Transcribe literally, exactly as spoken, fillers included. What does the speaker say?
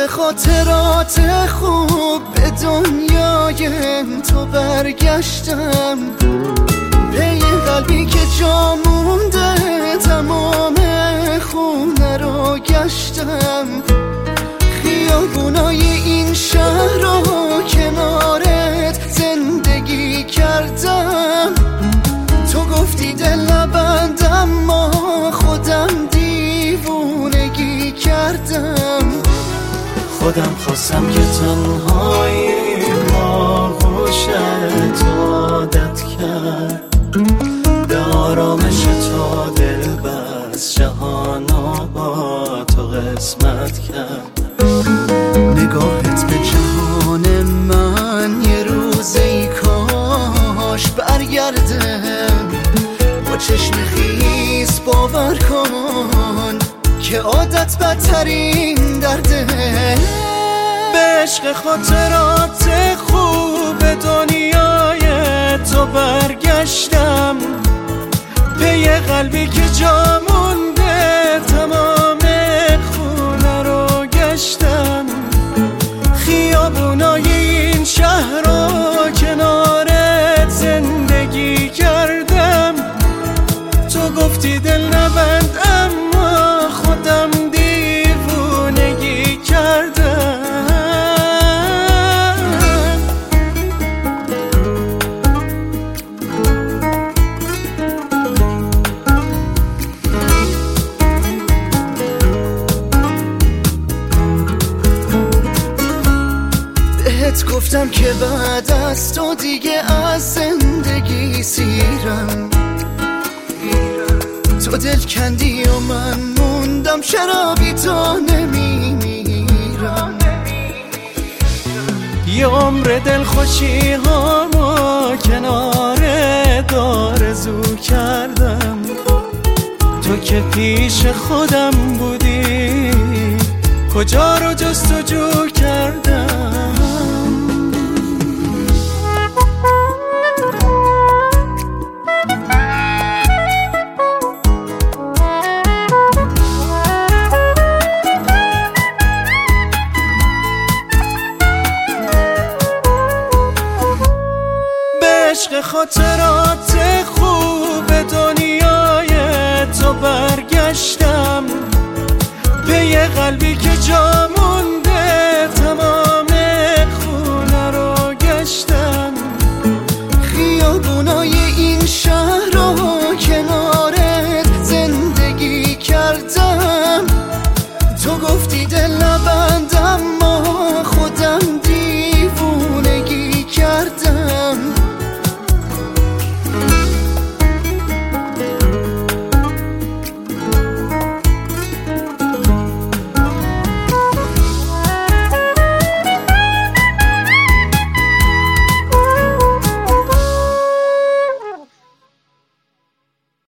عشق خاطرات خوب به دنیای تو برگشتم، به یه قلبی که جا مونده تمام خونه رو گشتم، خیابونای این شهر رو کنارت زندگی کردم. تو گفتی دل نبند اما خودم دیوونگی کردم. خودم خواستم که تنهایی با خوشت عادت کرد، به آرامش تا دل بس جهانا با تو قسمت کرد. نگاهت به جهان من یه روزی کاش برگرده، با چشم خیس باور کن که عادت بدترین درده. به عشق خاطرات خوب دنیای تو برگشتم، به یه قلبی که جا مونده تمام خونه رو گشتم، خیابونای این شهر رو کنارت زندگی کردم. تو گفتی دل نبند اما خودم دیوونگی کردم. بهت گفتم که بعد از تو دیگه از زندگی سیرم، تو دل کندی و من موندم چرا بی تو نمیمیرم. یه عمر دل خوشی هامو کنار آرزو کردم، تو که پیش خودم بودی کجا رو جستجو کردم. عشق خاطرات خوب دنیای تو برگشتم، به یه قلبی که جا